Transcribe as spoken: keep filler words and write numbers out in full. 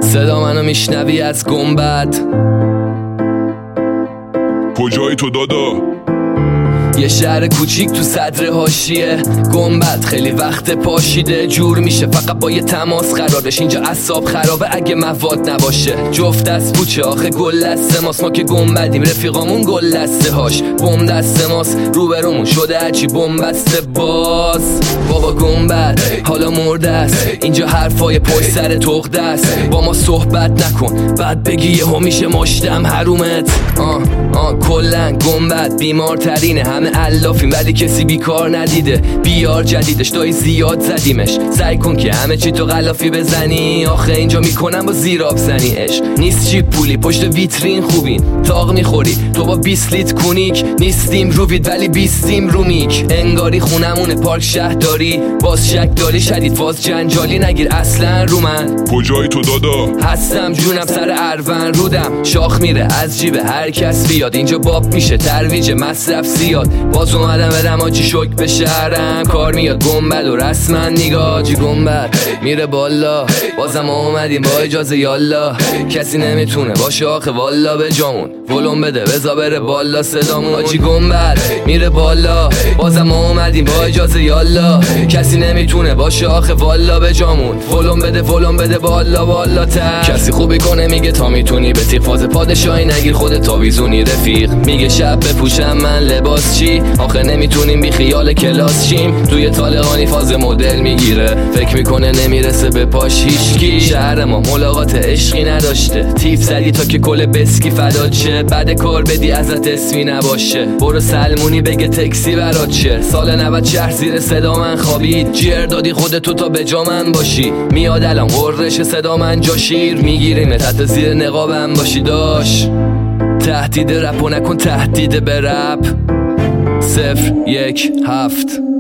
صدا منو میشنوی از گنبد؟ کجایی تو دادا؟ یه شهر کوچیک تو صدر حاشیه گنبد، خیلی وقت پاشیده جور میشه فقط با یه تماس قرارش. اینجا اعصاب خرابه اگه مواد نباشه. جفت دست پوچه آخه گل دسته ماست، ما که گنبدیم رفیقامون گل دسته هاش بم دسته ماست. روبرومون شده هرچی بم بسته باز. بابا گنبد حالا مرده است، اینجا حرفای پشت سر تخته است. با ما صحبت نکن بعد بگی یهو میشه مشتم حرومت. آه آه کلن گنبد بیمارترینه، همه علافیم ولی کسی بیکار ندیده. بیار جدیدش دایی زیاد زدیمش، سعی کن که همه چی تو غلافی بزنی. آخه اینجا میکنم با زیراب زنی عشق نیست چی پولی پشت ویترین خوبین. تاق میخوری تو با بیست لیتر کونیک، نیستیم روید ولی بیستیم رومیک. انگاری خونمونه پارک شهرداری، باز شک داری شدید باز جنجالی نگیر اصلا رو من. کجایی تو دادا؟ هستم جونم سر اروند رودم، شاخ میره از جیب هر کس بیاد. اینجا باب میشه ترویج مصرف زیاد، باز اومدم برم آجی شک به شهرم. کار میاد گنبد و رسما نیگاه جی گنبد میره بالا. بازم اومدیم با اجازه یالا، کسی نمیتونه باشه آخه والا به جامون. ولوم بده بزا بره بالا صدامون. آجی گنبد میره بالا، بازم اومدیم با اجازه یالا، کسی نمیتونه باشه آخه والا به جامون. ولوم بده ولوم بده بالا بالا تر. کسی خوبی کنه میگه تا میتونی به تیغ فاز پادشاهی نگیر خودت تاویزونی رفیق. میگه شب بپوشم من لباس چی، آخه نمیتونیم بی خیال کلاس شیم. توی طالقانی فاز مدل میگیره، فکر میکنه نمیرسه به پاش هیچکی. شهر ما ملاقات عشقی نداشته، تیف زدی تا که کل بسکی فدات شه. بعد کار بدی ازت اسمی نباشه، برو سلمونی بگه تکسی برات شه. سال نود شهر زیر صدا من خوابید، جر دادی خودتو تا به جا من باشی. میاد الان قررش صدا من جا شیر میگیریم تحت زیر نقابم باشی. داش تهدید رپ و نکن تهدید به رپ. صفر یک هفت